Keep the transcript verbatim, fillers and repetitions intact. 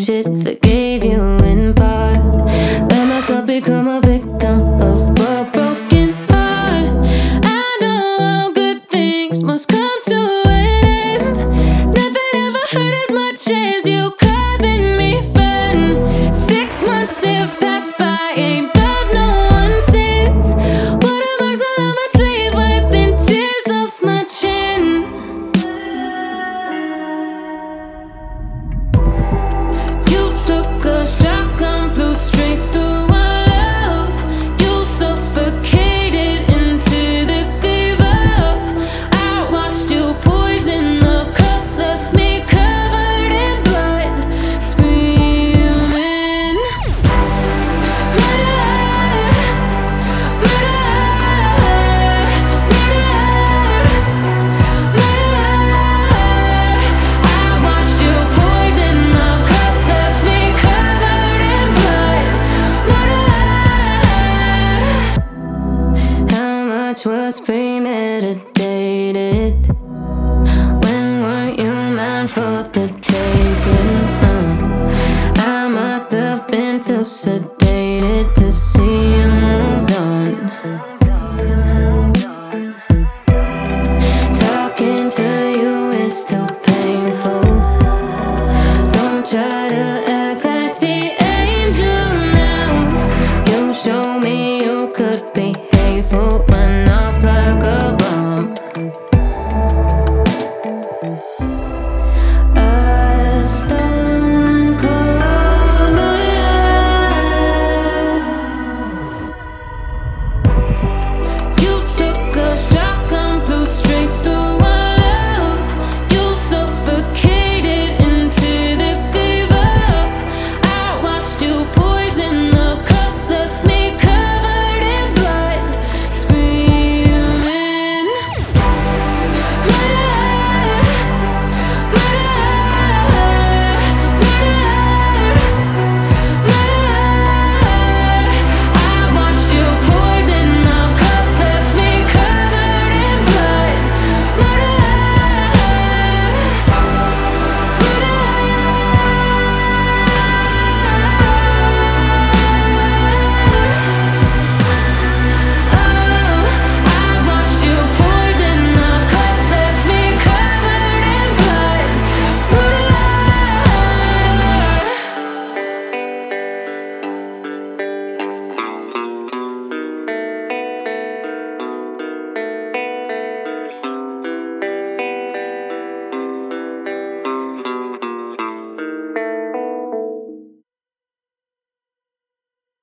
shit forgave you in part. Let myself become a victim of a broken heart. I know all good things must come to an end. Nothing ever hurt as much as you calling me friend. Six months have passed by, ain't loved no one since. Watermarks all on my sleeve, wiping tears off my chin. You took a shotgun, blew straight through our love. You suffocated into the gave up. I watched you poison the cup, left me covered in blood, screaming murder, murder, murder, murder. I watched you poison the cup, left me covered in blood, murder. How much was premeditated? When weren't you meant for the taking? Uh, I must have been too sedated to see